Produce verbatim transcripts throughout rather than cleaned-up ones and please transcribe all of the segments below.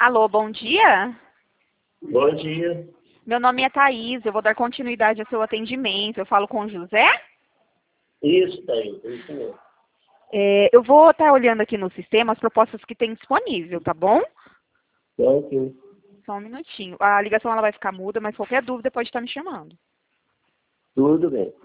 Alô, bom dia. Bom dia. Meu nome é Thaís, eu vou dar continuidade ao seu atendimento. Eu falo com o José. Isso, Thaís, isso mesmo. É, eu vou estar olhando aqui no sistema as propostas que tem disponível, tá bom? Ok. Só um minutinho. A ligação ela vai ficar muda, mas qualquer dúvida pode estar me chamando. Tudo bem.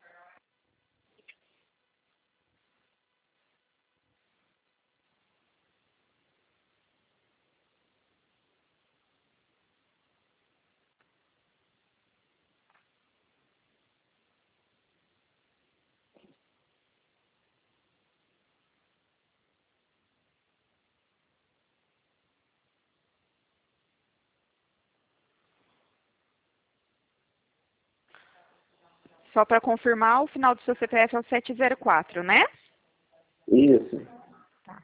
Só para confirmar, o final do seu C P F é o sete zero quatro, né? Isso. Tá.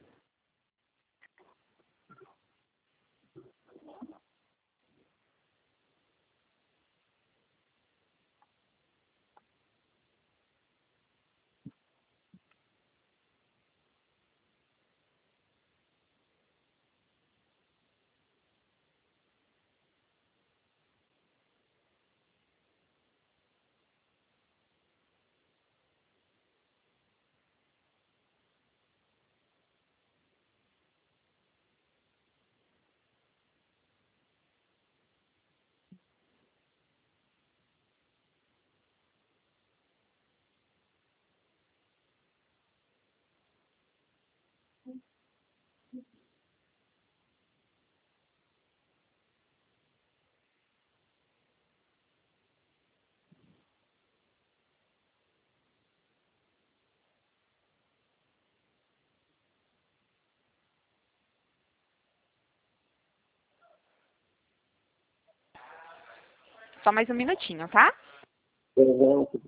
Só mais um minutinho, tá? Exato.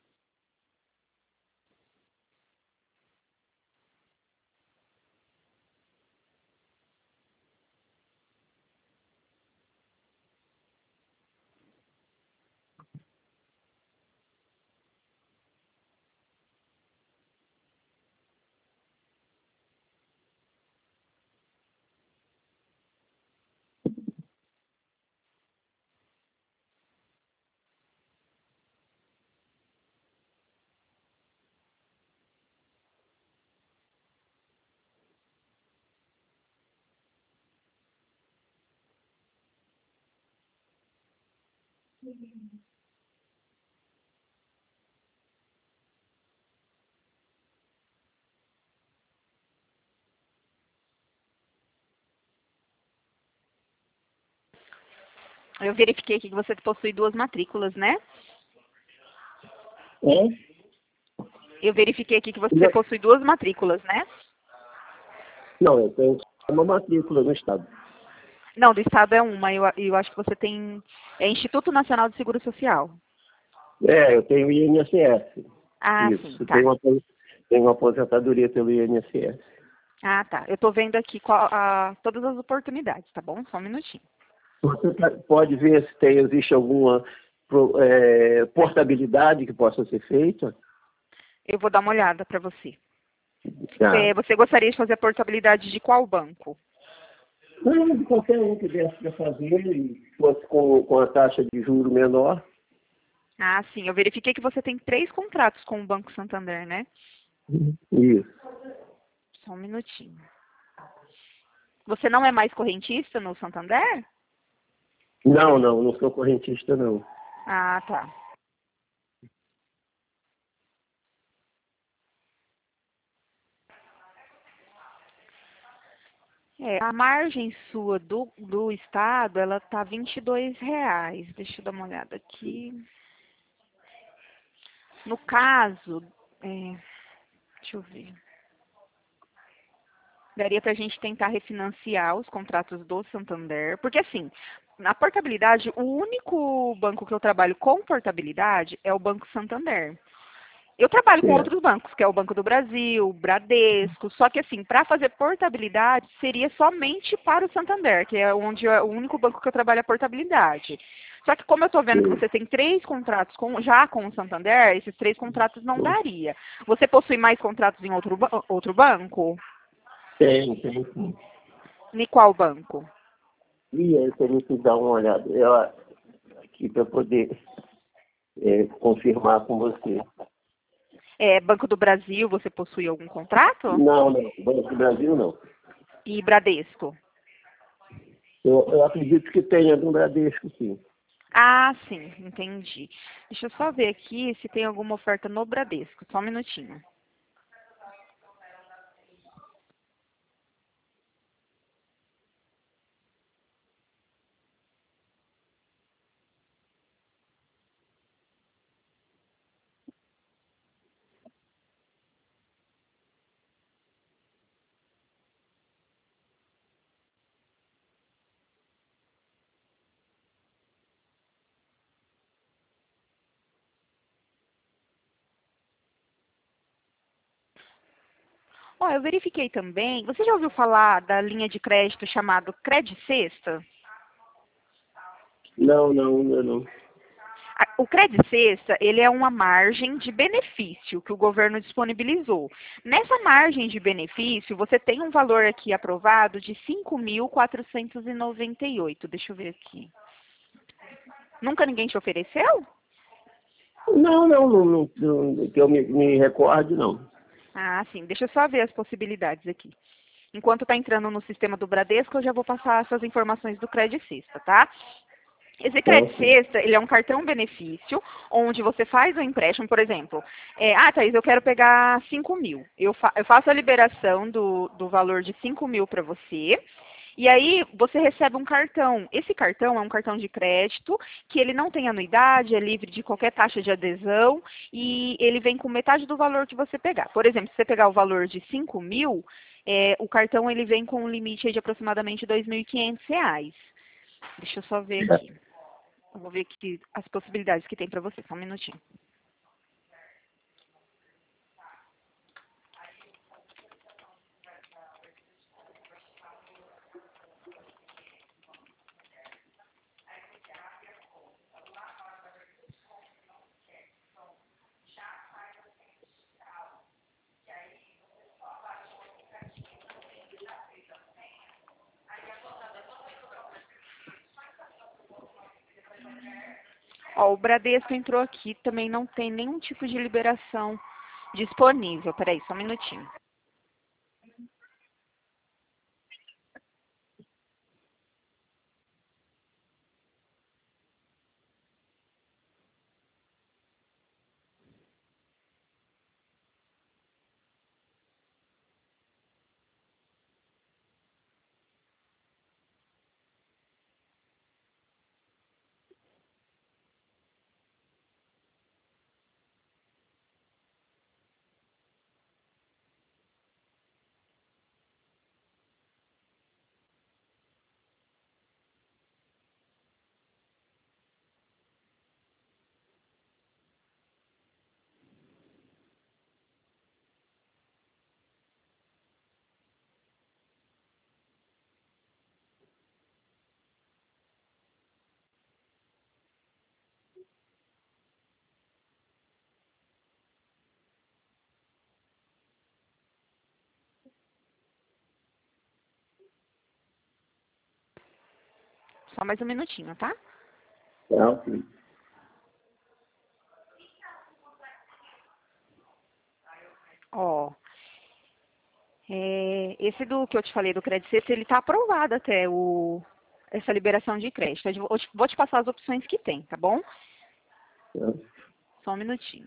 Eu verifiquei aqui que você possui duas matrículas, né? É? Eu verifiquei aqui que você possui duas matrículas, né? Não, eu tenho uma matrícula no estado. Não, do estado é uma. Eu, eu acho que você tem... É Instituto Nacional de Seguro Social. É, eu tenho I N S S. Ah, sim, Isso. Eu tá. tenho uma, tenho uma aposentadoria pelo I N S S. Ah, tá. Eu tô vendo aqui qual, a, todas as oportunidades, tá bom? Só um minutinho. Você tá- pode ver se tem, existe alguma pro- é, portabilidade que possa ser feita? Eu vou dar uma olhada para você. Tá. É, você gostaria de fazer a portabilidade de qual banco? Não, de qualquer um que desse para fazer e fosse com, com a taxa de juro menor. Ah, sim. Eu verifiquei que você tem três contratos com o Banco Santander, né? Isso. Só um minutinho. Você não é mais correntista no Santander? Não, não, não sou correntista, não. Ah, tá. É, a margem sua do, do estado, ela tá vinte e dois reais. Deixa eu dar uma olhada aqui. No caso, é, deixa eu ver. Daria para a gente tentar refinanciar os contratos do Santander, porque assim, na portabilidade, o único banco que eu trabalho com portabilidade é o Banco Santander. Eu trabalho com Certo. outros bancos, que é o Banco do Brasil, Bradesco, só que assim, para fazer portabilidade seria somente para o Santander, que é onde é o único banco que eu trabalho a portabilidade. Só que como eu estou vendo que Sim. você tem três contratos com- já com o Santander, esses três contratos não daria. Você possui mais contratos em outro, ba- outro banco? Tem, tem sim. Em qual banco? E aí, se ele dar uma olhada eu, aqui para poder é, confirmar com você. É, Banco do Brasil, você possui algum contrato? Não, não. Banco do Brasil, não. E Bradesco? Eu, eu acredito que tenha do Bradesco, sim. Ah, sim, entendi. Deixa eu só ver aqui se tem alguma oferta no Bradesco. Só um minutinho. Ó, eu verifiquei também. Você já ouviu falar da linha de crédito chamado Credit Sexta? Não, não, não, não. A- O Credit Sexta, ele é uma margem de benefício que o governo disponibilizou. Nessa margem de benefício, você tem um valor aqui aprovado de cinco mil quatrocentos e noventa e oito. Deixa eu ver aqui. Nunca ninguém te ofereceu? Não, não, não, não, não, que eu me, me recorde, não. Ah, sim. Deixa eu só ver as possibilidades aqui. Enquanto está entrando no sistema do Bradesco, eu já vou passar essas informações do Credit Sexta, tá? Esse Credit Então, sim. Sexta, ele é um cartão benefício, onde você faz o empréstimo, por exemplo, é, ah, Thaís, eu quero pegar cinco mil. Eu, fa eu faço a liberação do, do valor de cinco mil para você, e aí você recebe um cartão. Esse cartão é um cartão de crédito, que ele não tem anuidade, é livre de qualquer taxa de adesão, e ele vem com metade do valor que você pegar. Por exemplo, se você pegar o valor de cinco mil, é, o cartão ele vem com um limite aí de aproximadamente dois mil e quinhentos reais. Deixa eu só ver aqui. Eu vou ver aqui as possibilidades que tem para você. Só um minutinho. Ó, o Bradesco entrou aqui, também não tem nenhum tipo de liberação disponível. Peraí, só um minutinho. Só mais um minutinho, tá? Então, sim. Ó, é, esse do que eu te falei do Credit Sexta, ele tá aprovado até o, essa liberação de crédito. Eu vou te, vou te passar as opções que tem, tá bom? Então, Só um minutinho.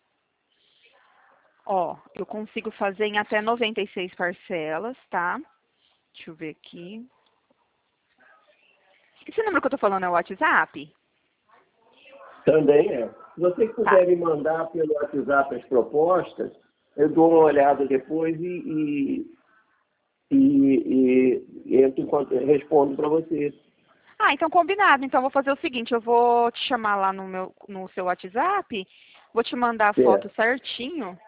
Ó, eu consigo fazer em até noventa e seis parcelas, tá? Deixa eu ver aqui. Esse número que eu tô falando é o WhatsApp? também é. Se você Tá. puder me mandar pelo WhatsApp as propostas, eu dou uma olhada depois e, e, e, e entro em contato- respondo para você. Ah, então combinado. Então eu vou fazer o seguinte, eu vou te chamar lá no meu no seu WhatsApp, vou te mandar a foto Certo. certinho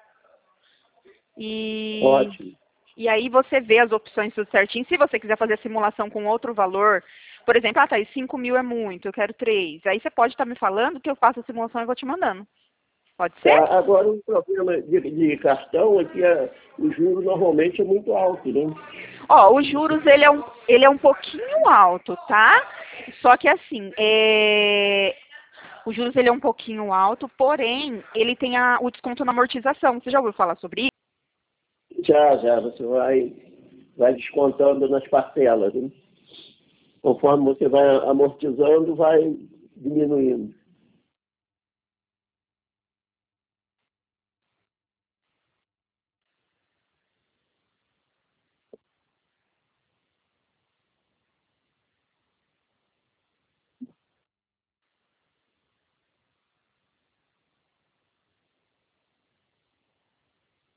e Ótimo. e aí você vê as opções tudo certinho. Se você quiser fazer a simulação com outro valor, por exemplo, ah, tá, cinco mil é muito, eu quero três. Aí você pode estar me falando que eu faço a simulação e vou te mandando. Pode ser? Tá, agora, o problema de, de cartão é que a- o juro normalmente é muito alto, né? Ó, os juros, ele é um, ele é um pouquinho alto, tá? Só que assim, é... os juros, ele é um pouquinho alto, porém, ele tem a, o desconto na amortização. Você já ouviu falar sobre isso? Já, já, você vai, vai descontando nas parcelas, né? Conforme você vai amortizando, vai diminuindo.